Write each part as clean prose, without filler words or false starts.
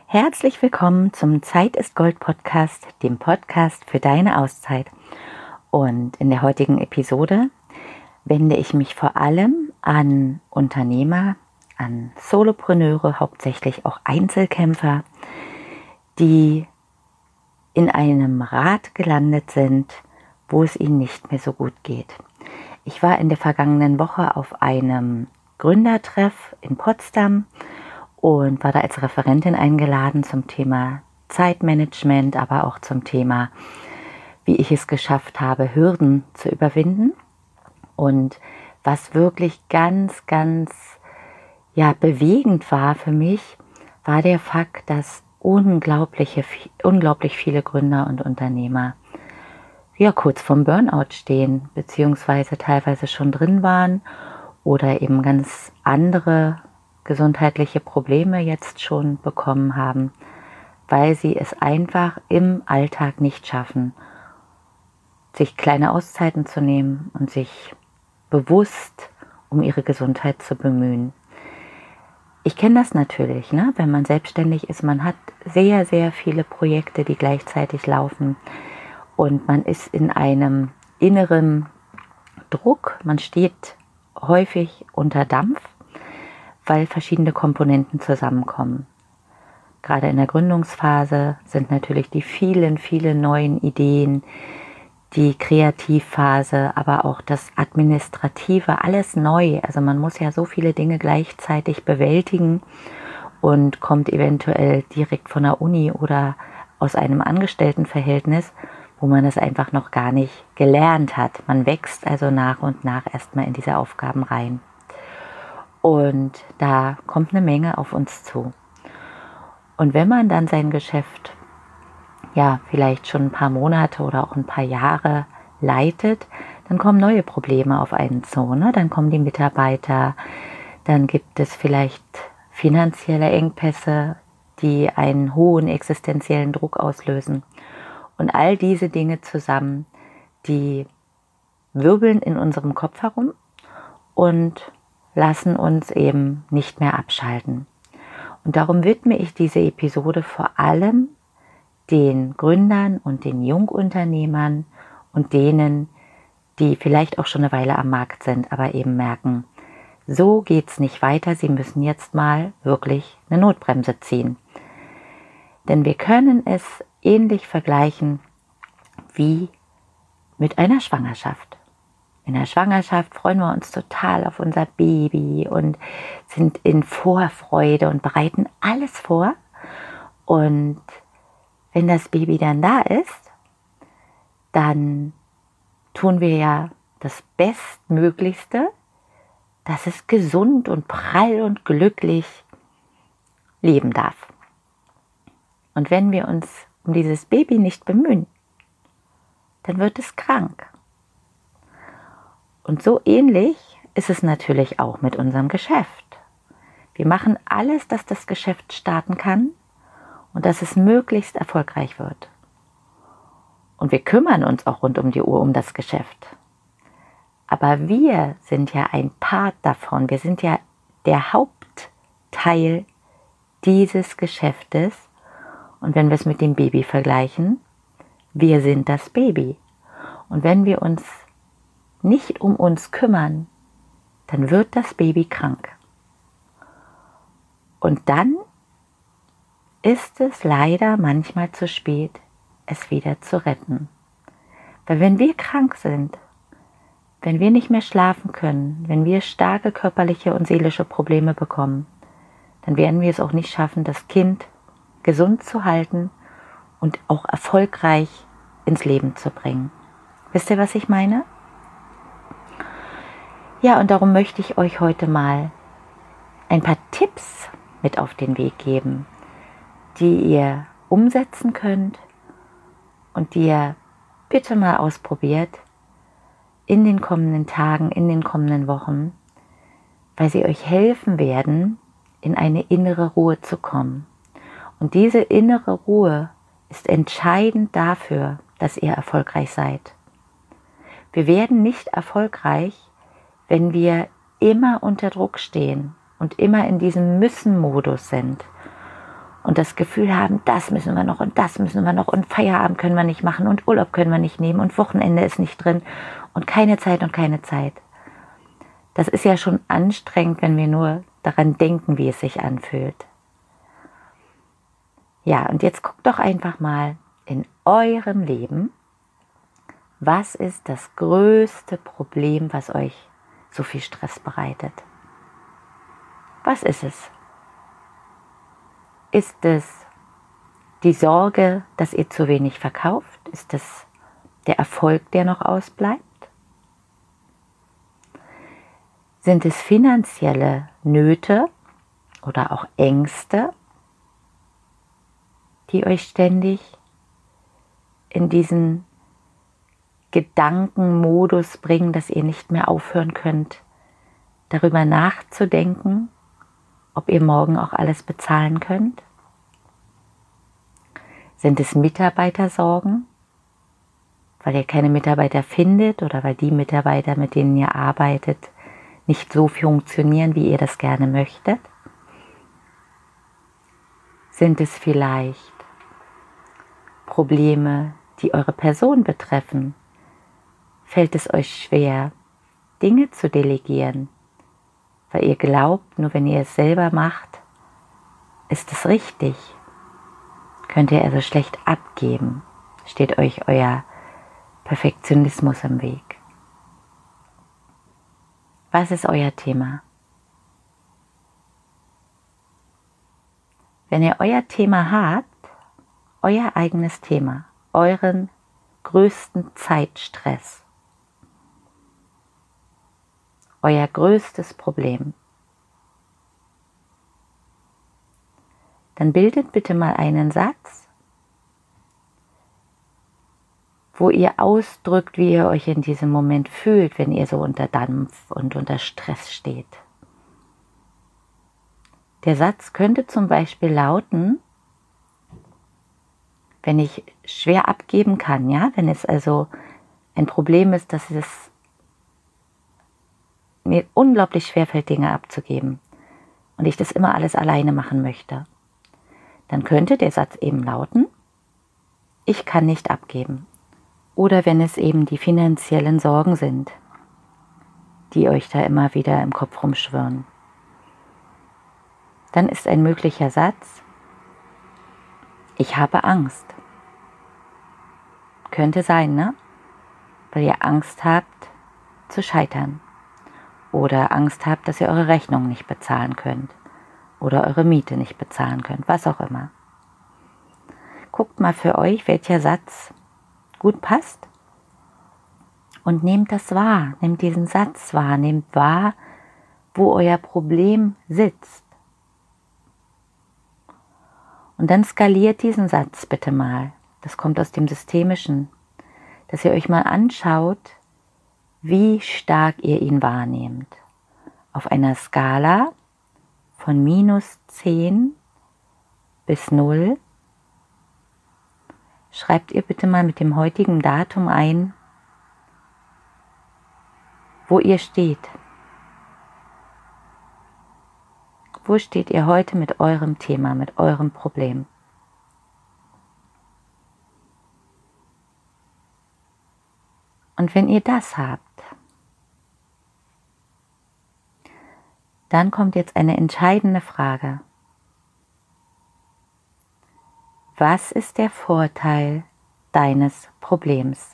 Herzlich willkommen zum Zeit ist Gold Podcast, dem Podcast für deine Auszeit. Und in der heutigen Episode wende ich mich vor allem an Unternehmer, an Solopreneure, hauptsächlich auch Einzelkämpfer, die in einem Rad gelandet sind, wo es ihnen nicht mehr so gut geht. Ich war in der vergangenen Woche auf einem Gründertreff in Potsdam und war da als Referentin eingeladen zum Thema Zeitmanagement, aber auch zum Thema, wie ich es geschafft habe, Hürden zu überwinden. Und was wirklich ganz bewegend war für mich, war der Fakt, dass unglaublich viele Gründer und Unternehmer kurz vorm Burnout stehen, beziehungsweise teilweise schon drin waren oder eben ganz andere gesundheitliche Probleme jetzt schon bekommen haben, weil sie es einfach im Alltag nicht schaffen, sich kleine Auszeiten zu nehmen und sich bewusst um ihre Gesundheit zu bemühen. Ich kenne das natürlich, wenn man selbstständig ist, man hat sehr viele Projekte, die gleichzeitig laufen und man ist in einem inneren Druck, man steht häufig unter Dampf, weil verschiedene Komponenten zusammenkommen. Gerade in der Gründungsphase sind natürlich die vielen neuen Ideen, die Kreativphase, aber auch das Administrative, alles neu. Also man muss ja so viele Dinge gleichzeitig bewältigen und kommt eventuell direkt von der Uni oder aus einem Angestelltenverhältnis, wo man das einfach noch gar nicht gelernt hat. Man wächst also nach und nach erstmal in diese Aufgaben rein. Und da kommt eine Menge auf uns zu. Und wenn man dann sein Geschäft vielleicht schon ein paar Monate oder auch ein paar Jahre leitet, dann kommen neue Probleme auf einen zu. Dann kommen die Mitarbeiter, dann gibt es vielleicht finanzielle Engpässe, die einen hohen existenziellen Druck auslösen. Und all diese Dinge zusammen, die wirbeln in unserem Kopf herum und lassen uns eben nicht mehr abschalten. Und darum widme ich diese Episode vor allem den Gründern und den Jungunternehmern und denen, die vielleicht auch schon eine Weile am Markt sind, aber eben merken, so geht's nicht weiter, sie müssen jetzt mal wirklich eine Notbremse ziehen. Denn wir können es ähnlich vergleichen wie mit einer Schwangerschaft. In der Schwangerschaft freuen wir uns total auf unser Baby und sind in Vorfreude und bereiten alles vor. Und wenn das Baby dann da ist, dann tun wir ja das Bestmöglichste, dass es gesund und prall und glücklich leben darf. Und wenn wir uns um dieses Baby nicht bemühen, dann wird es krank. Und so ähnlich ist es natürlich auch mit unserem Geschäft. Wir machen alles, dass das Geschäft starten kann und dass es möglichst erfolgreich wird. Und wir kümmern uns auch rund um die Uhr um das Geschäft. Aber wir sind ja ein Part davon. Wir sind ja der Hauptteil dieses Geschäftes. Und wenn wir es mit dem Baby vergleichen, wir sind das Baby. Und wenn wir uns nicht um uns kümmern, dann wird das Baby krank. Und dann ist es leider manchmal zu spät, es wieder zu retten. Weil wenn wir krank sind, wenn wir nicht mehr schlafen können, wenn wir starke körperliche und seelische Probleme bekommen, dann werden wir es auch nicht schaffen, das Kind gesund zu halten und auch erfolgreich ins Leben zu bringen. Wisst ihr, was ich meine? Ja, und darum möchte ich euch heute mal ein paar Tipps mit auf den Weg geben, die ihr umsetzen könnt und die ihr bitte mal ausprobiert in den kommenden Tagen, in den kommenden Wochen, weil sie euch helfen werden, in eine innere Ruhe zu kommen. Und diese innere Ruhe ist entscheidend dafür, dass ihr erfolgreich seid. Wir werden nicht erfolgreich, wenn wir immer unter Druck stehen und immer in diesem Müssen-Modus sind und das Gefühl haben, das müssen wir noch und das müssen wir noch und Feierabend können wir nicht machen und Urlaub können wir nicht nehmen und Wochenende ist nicht drin und keine Zeit und keine Zeit. Das ist ja schon anstrengend, wenn wir nur daran denken, wie es sich anfühlt. Ja, und jetzt guckt doch einfach mal in eurem Leben, was ist das größte Problem, was euch so viel Stress bereitet? Was ist es? Ist es die Sorge, dass ihr zu wenig verkauft? Ist es der Erfolg, der noch ausbleibt? Sind es finanzielle Nöte oder auch Ängste, die euch ständig in diesen Gedankenmodus bringen, dass ihr nicht mehr aufhören könnt, darüber nachzudenken, ob ihr morgen auch alles bezahlen könnt? Sind es Mitarbeitersorgen, weil ihr keine Mitarbeiter findet oder weil die Mitarbeiter, mit denen ihr arbeitet, nicht so funktionieren, wie ihr das gerne möchtet? Sind es vielleicht Probleme, die eure Person betreffen? Fällt es euch schwer, Dinge zu delegieren, weil ihr glaubt, nur wenn ihr es selber macht, ist es richtig? Könnt ihr also schlecht abgeben? Steht euch euer Perfektionismus im Weg? Was ist euer Thema? Wenn ihr euer Thema habt, euer eigenes Thema, euren größten Zeitstress, euer größtes Problem, dann bildet bitte mal einen Satz, wo ihr ausdrückt, wie ihr euch in diesem Moment fühlt, wenn ihr so unter Dampf und unter Stress steht. Der Satz könnte zum Beispiel lauten, wenn ich schwer abgeben kann, ja, wenn es also ein Problem ist, dass es mir unglaublich schwerfällt, Dinge abzugeben und ich das immer alles alleine machen möchte, dann könnte der Satz eben lauten, ich kann nicht abgeben. Oder wenn es eben die finanziellen Sorgen sind, die euch da immer wieder im Kopf rumschwirren, dann ist ein möglicher Satz, ich habe Angst. Könnte sein, ne? Weil ihr Angst habt zu scheitern oder Angst habt, dass ihr eure Rechnung nicht bezahlen könnt oder eure Miete nicht bezahlen könnt, was auch immer. Guckt mal für euch, welcher Satz gut passt und nehmt das wahr, nehmt diesen Satz wahr, nehmt wahr, wo euer Problem sitzt. Und dann skaliert diesen Satz bitte mal, das kommt aus dem Systemischen, dass ihr euch mal anschaut, wie stark ihr ihn wahrnehmt. Auf einer Skala von -10 bis 0 schreibt ihr bitte mal mit dem heutigen Datum ein, wo ihr steht. Wo steht ihr heute mit eurem Thema, mit eurem Problem? Und wenn ihr das habt, dann kommt jetzt eine entscheidende Frage. Was ist der Vorteil deines Problems?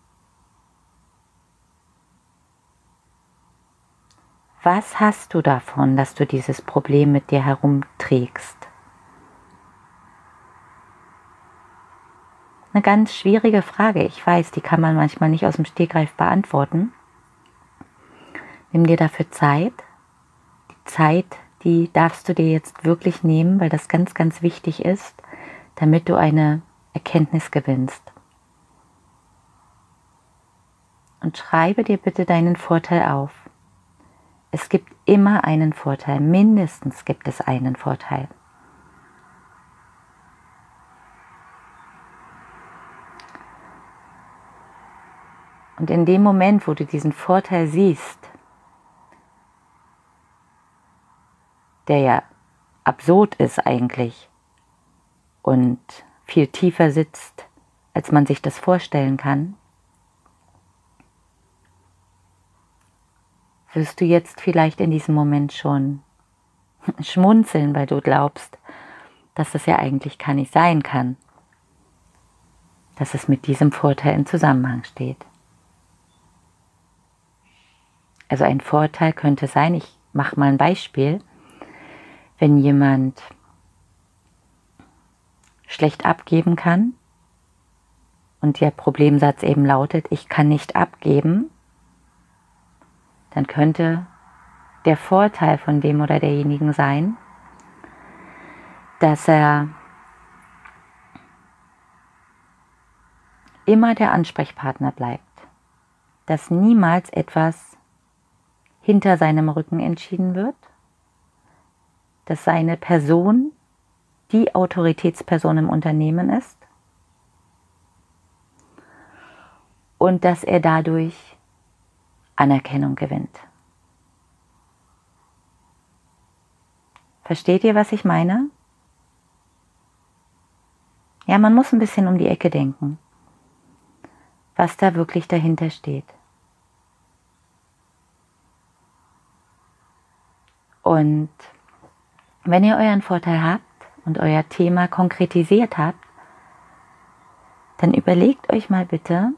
Was hast du davon, dass du dieses Problem mit dir herumträgst? Eine ganz schwierige Frage, ich weiß, die kann man manchmal nicht aus dem Stegreif beantworten. Nimm dir dafür Zeit. Die Zeit, die darfst du dir jetzt wirklich nehmen, weil das ganz, ganz wichtig ist, damit du eine Erkenntnis gewinnst. Und schreibe dir bitte deinen Vorteil auf. Es gibt immer einen Vorteil, mindestens gibt es einen Vorteil. Und in dem Moment, wo du diesen Vorteil siehst, der ja absurd ist eigentlich, und viel tiefer sitzt, als man sich das vorstellen kann, wirst du jetzt vielleicht in diesem Moment schon schmunzeln, weil du glaubst, dass das ja eigentlich gar nicht sein kann, dass es mit diesem Vorteil in Zusammenhang steht. Also ein Vorteil könnte sein, ich mache mal ein Beispiel, wenn jemand schlecht abgeben kann und der Problemsatz eben lautet, ich kann nicht abgeben, dann könnte der Vorteil von dem oder derjenigen sein, dass er immer der Ansprechpartner bleibt, dass niemals etwas hinter seinem Rücken entschieden wird, dass seine Person die Autoritätsperson im Unternehmen ist und dass er dadurch Anerkennung gewinnt. Versteht ihr, was ich meine? Ja, man muss ein bisschen um die Ecke denken, was da wirklich dahinter steht. Und wenn ihr euren Vorteil habt und euer Thema konkretisiert habt, dann überlegt euch mal bitte,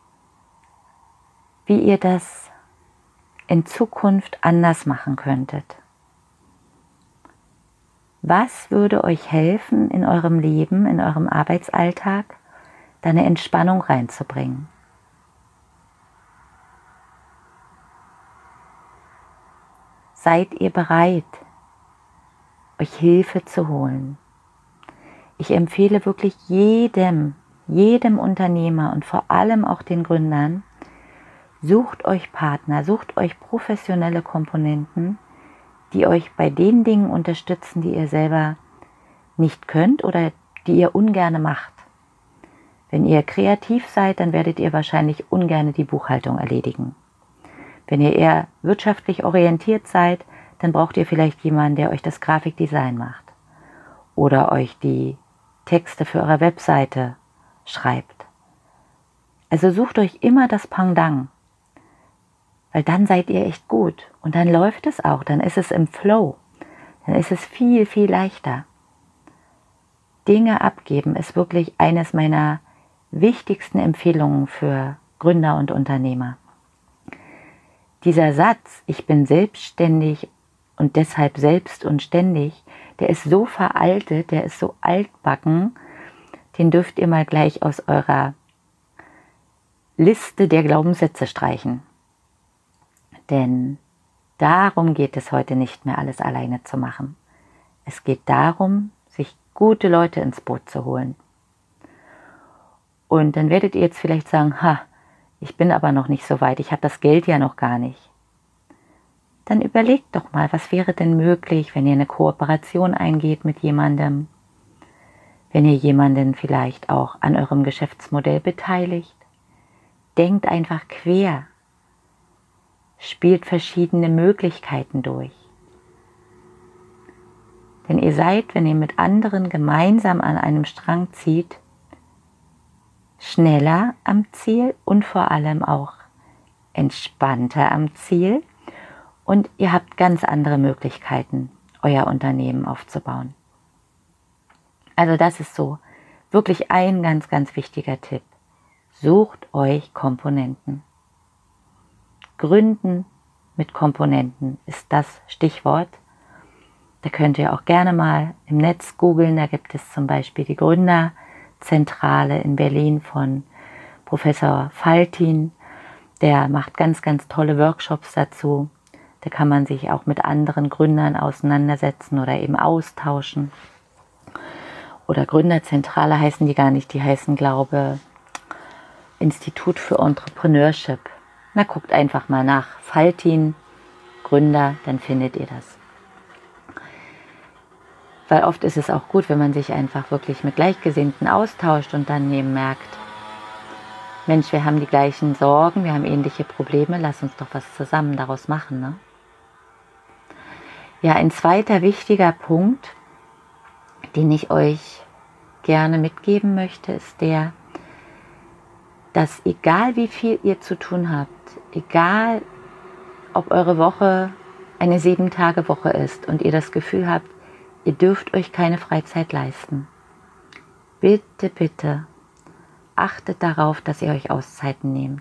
wie ihr das in Zukunft anders machen könntet. Was würde euch helfen, in eurem Leben, in eurem Arbeitsalltag, da eine Entspannung reinzubringen? Seid ihr bereit, euch Hilfe zu holen? Ich empfehle wirklich jedem Unternehmer und vor allem auch den Gründern, sucht euch Partner, sucht euch professionelle Komponenten, die euch bei den Dingen unterstützen, die ihr selber nicht könnt oder die ihr ungerne macht. Wenn ihr kreativ seid, dann werdet ihr wahrscheinlich ungerne die Buchhaltung erledigen. Wenn ihr eher wirtschaftlich orientiert seid, dann braucht ihr vielleicht jemanden, der euch das Grafikdesign macht oder euch die Texte für eure Webseite schreibt. Also sucht euch immer das Pendant, weil dann seid ihr echt gut und dann läuft es auch, dann ist es im Flow, dann ist es viel, viel leichter. Dinge abgeben ist wirklich eines meiner wichtigsten Empfehlungen für Gründer und Unternehmer. Dieser Satz, ich bin selbstständig und deshalb selbst und ständig, der ist so veraltet, der ist so altbacken, den dürft ihr mal gleich aus eurer Liste der Glaubenssätze streichen. Denn darum geht es heute nicht mehr, alles alleine zu machen. Es geht darum, sich gute Leute ins Boot zu holen. Und dann werdet ihr jetzt vielleicht sagen, ich bin aber noch nicht so weit, ich habe das Geld ja noch gar nicht. Dann überlegt doch mal, was wäre denn möglich, wenn ihr eine Kooperation eingeht mit jemandem, wenn ihr jemanden vielleicht auch an eurem Geschäftsmodell beteiligt. Denkt einfach quer, spielt verschiedene Möglichkeiten durch. Denn ihr seid, wenn ihr mit anderen gemeinsam an einem Strang zieht, schneller am Ziel und vor allem auch entspannter am Ziel und ihr habt ganz andere Möglichkeiten, euer Unternehmen aufzubauen. Also das ist so wirklich ein ganz, ganz wichtiger Tipp. Sucht euch Komponenten. Gründen mit Komponenten ist das Stichwort. Da könnt ihr auch gerne mal im Netz googeln. Da gibt es zum Beispiel die Gründerzentrale in Berlin von Professor Faltin. Der macht ganz, ganz tolle Workshops dazu. Da kann man sich auch mit anderen Gründern auseinandersetzen oder eben austauschen. Oder Gründerzentrale heißen die gar nicht. Die heißen, glaube ich, Institut für Entrepreneurship. Na, guckt einfach mal nach Faltin, Gründer, dann findet ihr das. Weil oft ist es auch gut, wenn man sich einfach wirklich mit Gleichgesinnten austauscht und dann eben merkt, Mensch, wir haben die gleichen Sorgen, wir haben ähnliche Probleme, lass uns doch was zusammen daraus machen, ne? Ja, ein zweiter wichtiger Punkt, den ich euch gerne mitgeben möchte, ist der, dass egal wie viel ihr zu tun habt, egal ob eure Woche eine 7-Tage-Woche ist und ihr das Gefühl habt, ihr dürft euch keine Freizeit leisten, bitte, bitte achtet darauf, dass ihr euch Auszeiten nehmt.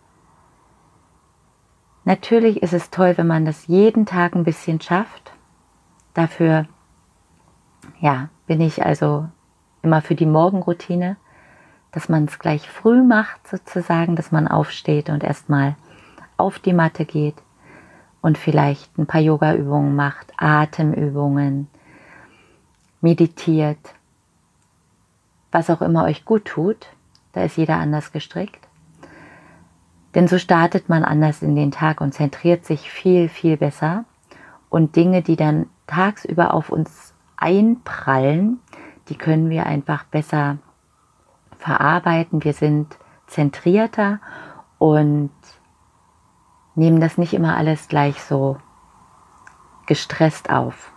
Natürlich ist es toll, wenn man das jeden Tag ein bisschen schafft. Dafür bin ich also immer für die Morgenroutine, dass man es gleich früh macht sozusagen, dass man aufsteht und erstmal auf die Matte geht und vielleicht ein paar Yoga-Übungen macht, Atemübungen, meditiert, was auch immer euch gut tut. Da ist jeder anders gestrickt. Denn so startet man anders in den Tag und zentriert sich viel, viel besser. Und Dinge, die dann tagsüber auf uns einprallen, die können wir einfach besser verarbeiten. Wir sind zentrierter und nehmen das nicht immer alles gleich so gestresst auf.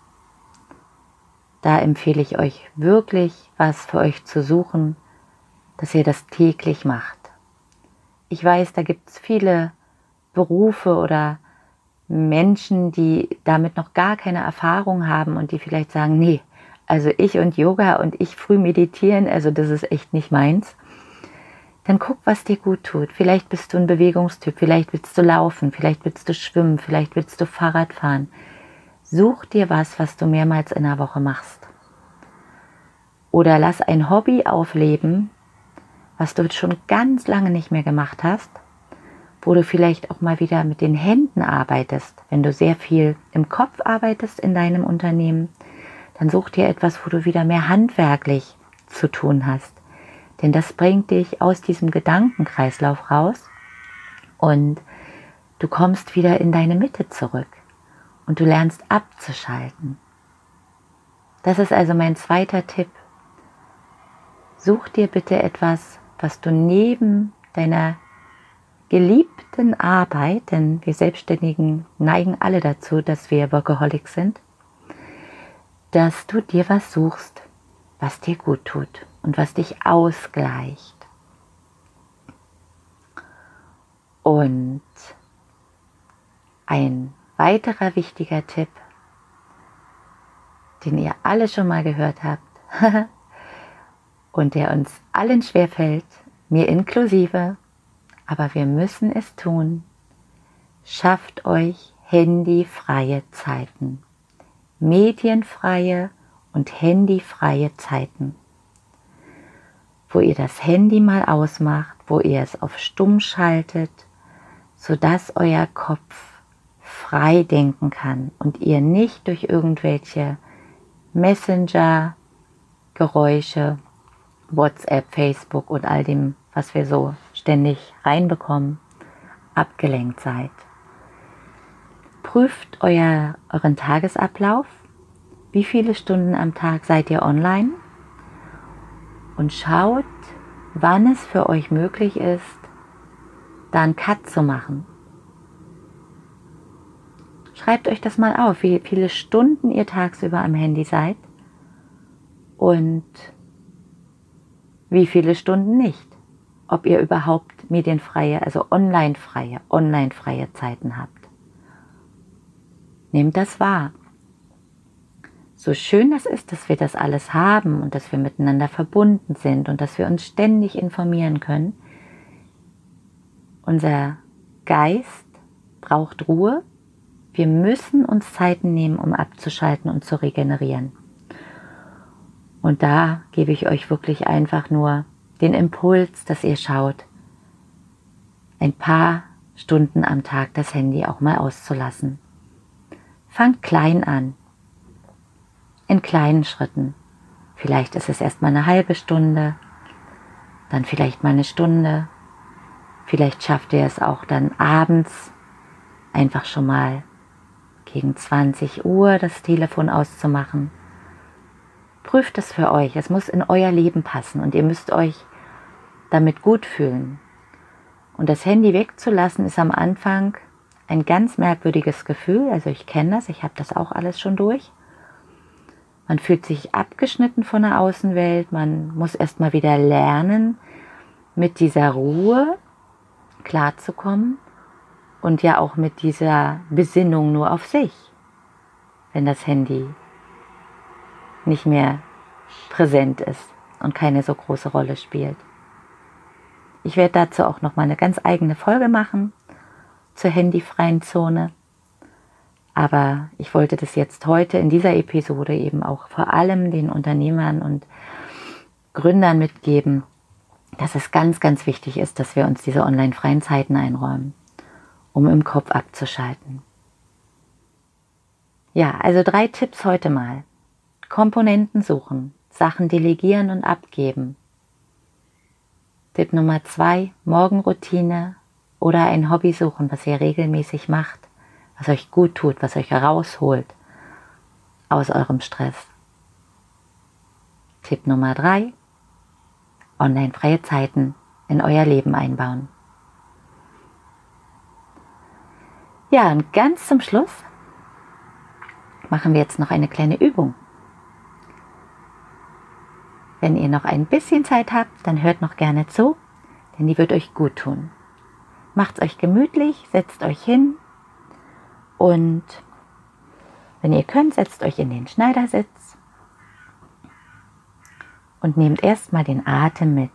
Da empfehle ich euch wirklich, was für euch zu suchen, dass ihr das täglich macht. Ich weiß, da gibt es viele Berufe oder Menschen, die damit noch gar keine Erfahrung haben und die vielleicht sagen, nee, also ich und Yoga und ich früh meditieren, also das ist echt nicht meins. Dann guck, was dir gut tut. Vielleicht bist du ein Bewegungstyp, vielleicht willst du laufen, vielleicht willst du schwimmen, vielleicht willst du Fahrrad fahren. Such dir was du mehrmals in der Woche machst. Oder lass ein Hobby aufleben, was du schon ganz lange nicht mehr gemacht hast, wo du vielleicht auch mal wieder mit den Händen arbeitest. Wenn du sehr viel im Kopf arbeitest in deinem Unternehmen, dann such dir etwas, wo du wieder mehr handwerklich zu tun hast. Denn das bringt dich aus diesem Gedankenkreislauf raus und du kommst wieder in deine Mitte zurück und du lernst abzuschalten. Das ist also mein zweiter Tipp. Such dir bitte etwas, was du neben deiner geliebten Arbeit, denn wir Selbstständigen neigen alle dazu, dass wir Workaholics sind, dass du dir was suchst, was dir gut tut und was dich ausgleicht. Und ein weiterer wichtiger Tipp, den ihr alle schon mal gehört habt und der uns allen schwerfällt, mir inklusive, aber wir müssen es tun. Schafft euch handyfreie Zeiten. Medienfreie und handyfreie Zeiten. Wo ihr das Handy mal ausmacht, wo ihr es auf Stumm schaltet, sodass euer Kopf frei denken kann und ihr nicht durch irgendwelche Messenger, Geräusche, WhatsApp, Facebook und all dem, was wir so ständig reinbekommen, abgelenkt seid. Prüft euren Tagesablauf. Wie viele Stunden am Tag seid ihr online? Und schaut, wann es für euch möglich ist, da einen Cut zu machen. Schreibt euch das mal auf, wie viele Stunden ihr tagsüber am Handy seid und wie viele Stunden nicht. Ob ihr überhaupt medienfreie, also onlinefreie Zeiten habt. Nehmt das wahr. So schön es ist, dass wir das alles haben und dass wir miteinander verbunden sind und dass wir uns ständig informieren können. Unser Geist braucht Ruhe. Wir müssen uns Zeiten nehmen, um abzuschalten und zu regenerieren. Und da gebe ich euch wirklich einfach nur den Impuls, dass ihr schaut, ein paar Stunden am Tag das Handy auch mal auszulassen. Fangt klein an, in kleinen Schritten. Vielleicht ist es erstmal eine halbe Stunde, dann vielleicht mal eine Stunde. Vielleicht schafft ihr es auch dann abends einfach schon mal gegen 20 Uhr das Telefon auszumachen. Prüft es für euch, es muss in euer Leben passen und ihr müsst euch damit gut fühlen. Und das Handy wegzulassen ist am Anfang ein ganz merkwürdiges Gefühl, also ich kenne das, ich habe das auch alles schon durch. Man fühlt sich abgeschnitten von der Außenwelt. Man muss erstmal wieder lernen, mit dieser Ruhe klarzukommen und ja auch mit dieser Besinnung nur auf sich, wenn das Handy nicht mehr präsent ist und keine so große Rolle spielt. Ich werde dazu auch nochmal eine ganz eigene Folge machen zur handyfreien Zone. Aber ich wollte das jetzt heute in dieser Episode eben auch vor allem den Unternehmern und Gründern mitgeben, dass es ganz, ganz wichtig ist, dass wir uns diese online-freien Zeiten einräumen, um im Kopf abzuschalten. Ja, also 3 Tipps heute mal. Komponenten suchen, Sachen delegieren und abgeben. Tipp Nummer 2, Morgenroutine oder ein Hobby suchen, was ihr regelmäßig macht, was euch gut tut, was euch rausholt aus eurem Stress. Tipp Nummer 3, online-freie Zeiten in euer Leben einbauen. Ja, und ganz zum Schluss machen wir jetzt noch eine kleine Übung. Wenn ihr noch ein bisschen Zeit habt, dann hört noch gerne zu, denn die wird euch gut tun. Macht's euch gemütlich, setzt euch hin und wenn ihr könnt, setzt euch in den Schneidersitz und nehmt erstmal den Atem mit.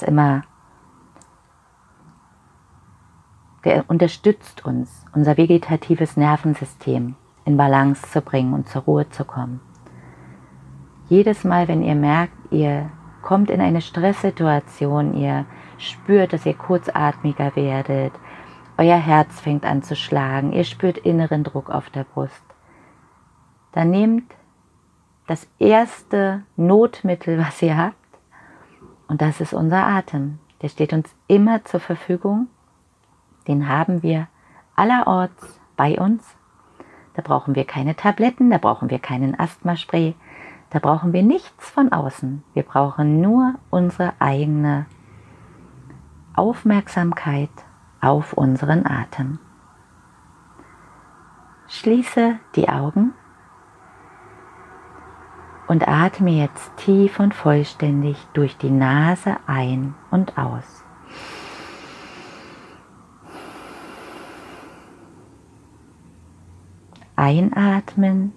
Der unterstützt uns, unser vegetatives Nervensystem in Balance zu bringen und zur Ruhe zu kommen. Jedes Mal, wenn ihr merkt, ihr kommt in eine Stresssituation, ihr spürt, dass ihr kurzatmiger werdet, euer Herz fängt an zu schlagen, ihr spürt inneren Druck auf der Brust, dann nehmt das erste Notmittel, was ihr habt, und das ist unser Atem. Der steht uns immer zur Verfügung. Den haben wir allerorts bei uns. Da brauchen wir keine Tabletten, da brauchen wir keinen Asthmaspray, da brauchen wir nichts von außen. Wir brauchen nur unsere eigene Aufmerksamkeit auf unseren Atem. Schließe die Augen und atme jetzt tief und vollständig durch die Nase ein und aus. Einatmen,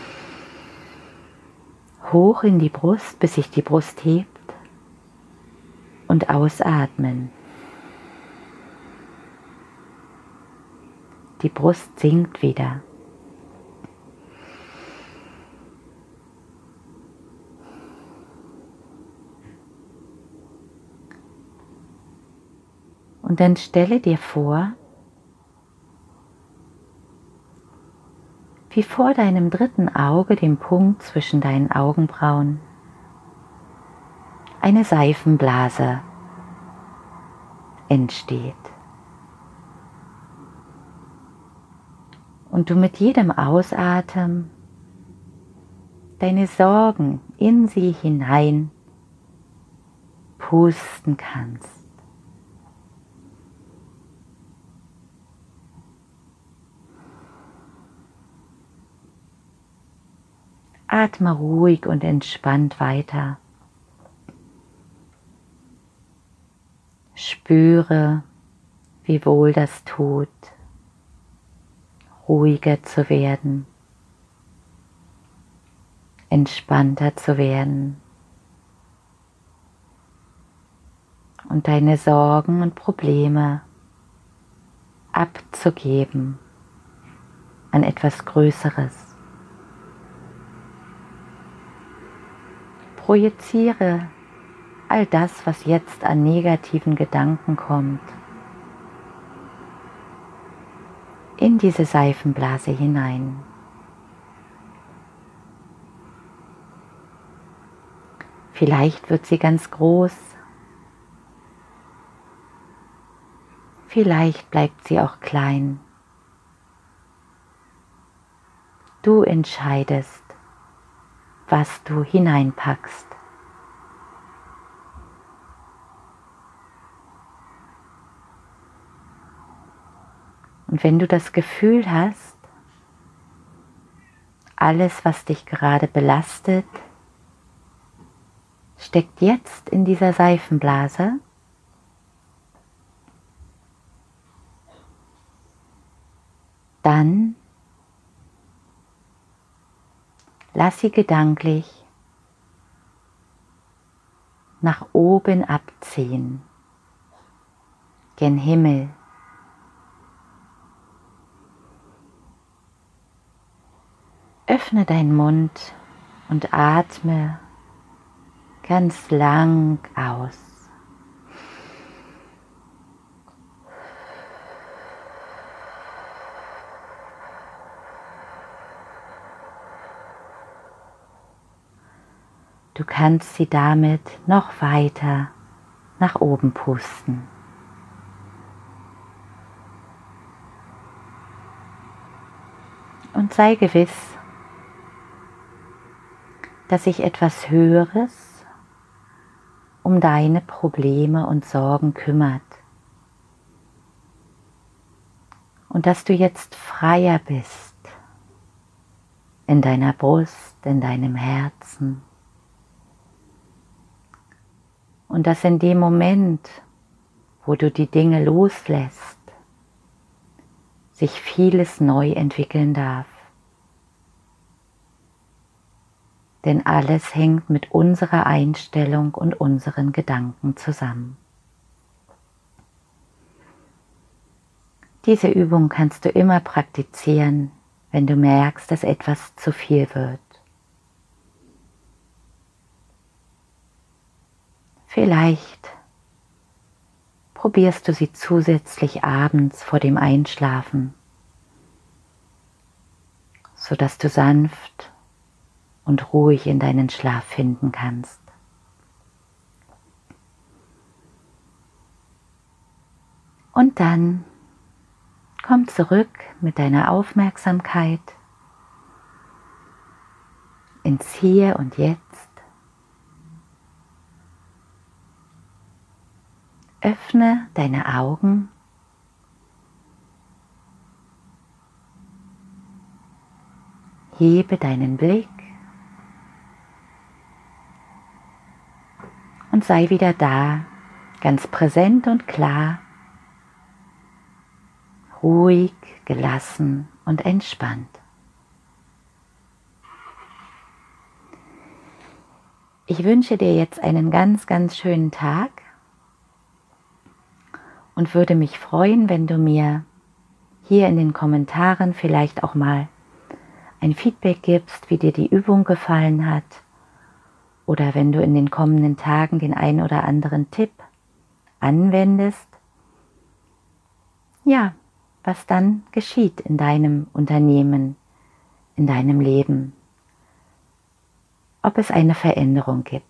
hoch in die Brust, bis sich die Brust hebt, und ausatmen. Die Brust sinkt wieder. Und dann stelle dir vor, wie vor deinem dritten Auge, dem Punkt zwischen deinen Augenbrauen, eine Seifenblase entsteht. Und du mit jedem Ausatmen deine Sorgen in sie hinein pusten kannst. Atme ruhig und entspannt weiter. Spüre, wie wohl das tut, ruhiger zu werden, entspannter zu werden und deine Sorgen und Probleme abzugeben an etwas Größeres. Projiziere all das, was jetzt an negativen Gedanken kommt, in diese Seifenblase hinein. Vielleicht wird sie ganz groß, vielleicht bleibt sie auch klein. Du entscheidest, was du hineinpackst. Und wenn du das Gefühl hast, alles, was dich gerade belastet, steckt jetzt in dieser Seifenblase. Dann lass sie gedanklich nach oben abziehen, gen Himmel. Öffne deinen Mund und atme ganz lang aus. Du kannst sie damit noch weiter nach oben pusten. Und sei gewiss, dass sich etwas Höheres um deine Probleme und Sorgen kümmert. Und dass du jetzt freier bist in deiner Brust, in deinem Herzen. Und dass in dem Moment, wo du die Dinge loslässt, sich vieles neu entwickeln darf. Denn alles hängt mit unserer Einstellung und unseren Gedanken zusammen. Diese Übung kannst du immer praktizieren, wenn du merkst, dass etwas zu viel wird. Vielleicht probierst du sie zusätzlich abends vor dem Einschlafen, sodass du sanft und ruhig in deinen Schlaf finden kannst. Und dann komm zurück mit deiner Aufmerksamkeit ins Hier und Jetzt. Öffne deine Augen. Hebe deinen Blick und sei wieder da, ganz präsent und klar, ruhig, gelassen und entspannt. Ich wünsche dir jetzt einen ganz, ganz schönen Tag und würde mich freuen, wenn du mir hier in den Kommentaren vielleicht auch mal ein Feedback gibst, wie dir die Übung gefallen hat, oder wenn du in den kommenden Tagen den ein oder anderen Tipp anwendest. Ja, was dann geschieht in deinem Unternehmen, in deinem Leben, ob es eine Veränderung gibt.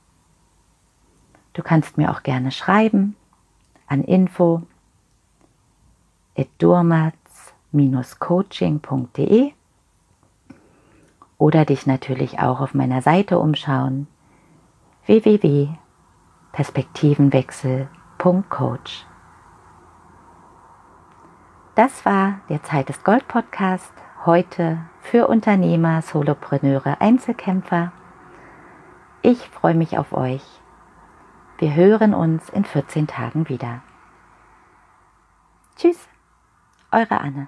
Du kannst mir auch gerne schreiben an info@durmaz-coaching.de oder dich natürlich auch auf meiner Seite umschauen, www.perspektivenwechsel.coach. Das war der Zeit ist Gold Podcast, heute für Unternehmer, Solopreneure, Einzelkämpfer. Ich freue mich auf euch. Wir hören uns in 14 Tagen wieder. Tschüss, eure Anne.